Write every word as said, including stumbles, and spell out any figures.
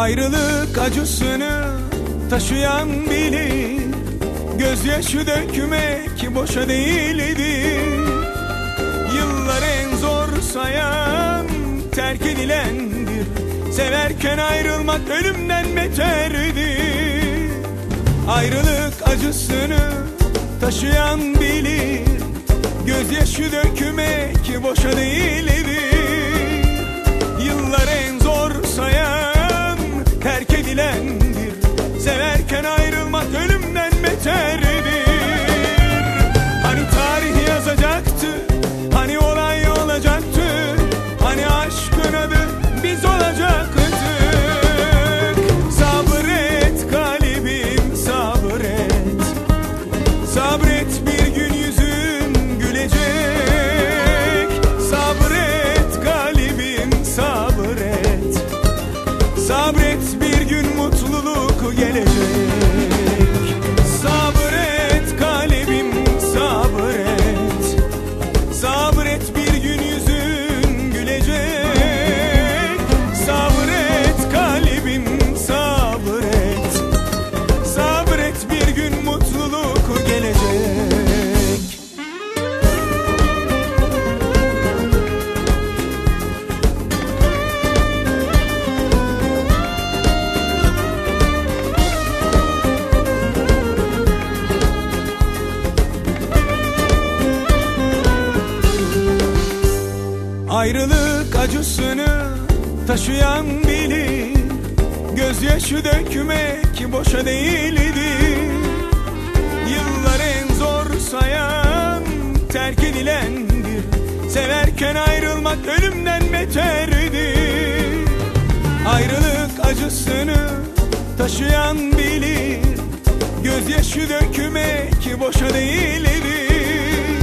Ayrılık acısını taşıyan bilir, gözyaşı dökmek boşa değildir. Yıllar en zor sayan terk edilendir, severken ayrılmak ölümden beterdir. Ayrılık acısını taşıyan bilir, gözyaşı dökmek boşa değildir. Yıllar en zor sayan terk edilendir, severken ayrılmak ölümden beterdir. Hani tarih yazacaktı, hani olay olacaktı, hani aşkın adı biz olacaktık. Sabret kalbim sabret, sabret bir gün yüzün gülecek. Sabret kalbim sabret, sabret bir gün mutluluk gelecek. Sabret kalbim sabret, sabret bir gün yüzün gülecek. Sabret kalbim sabret, sabret bir gün mutluluk gelecek. Ayrılık acısını taşıyan bilir, gözyaşı dökmek boşa değildir. Yıllar en zor sayan terk edilendir, severken ayrılmak ölümden beterdir. Ayrılık acısını taşıyan bilir, gözyaşı dökmek boşa değildir.